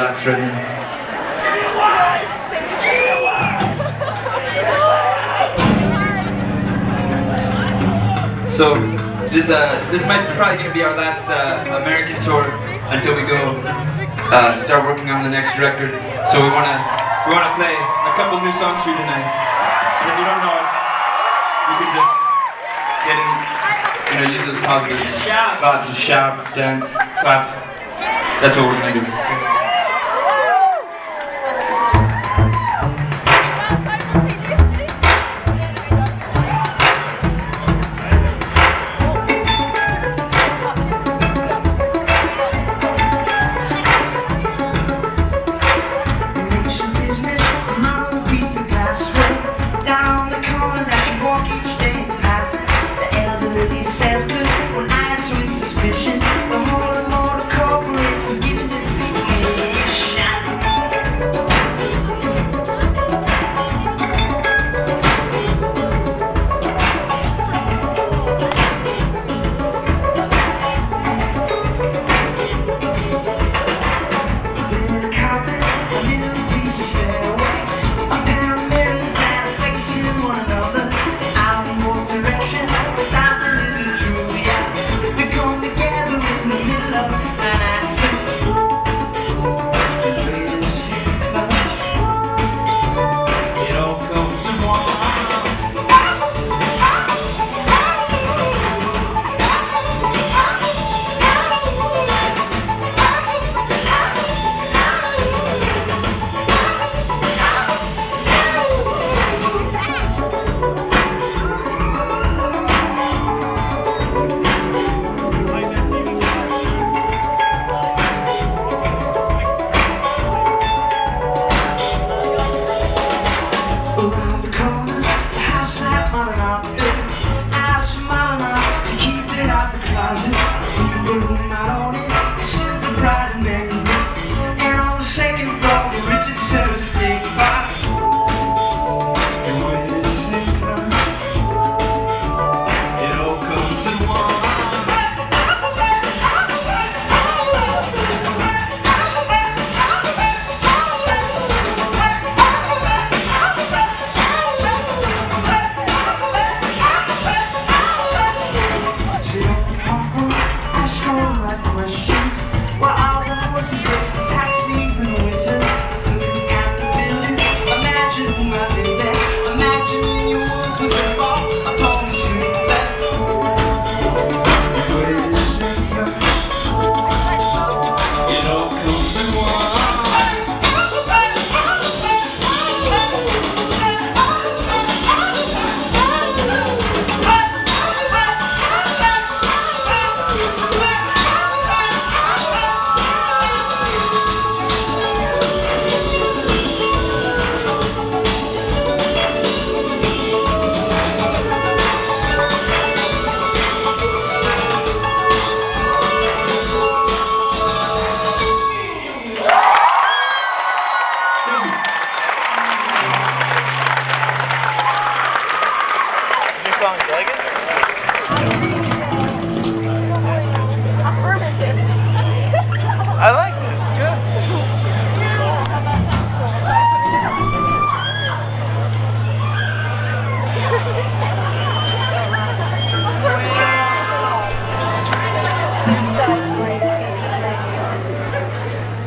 relaxed right now. So this might probably gonna be our last American tour until we go start working on the next record. So we wanna play a couple new songs for you tonight. And if you don't know it, you can just get in, use those positive vibes, just shout, dance, clap. That's what we're gonna do.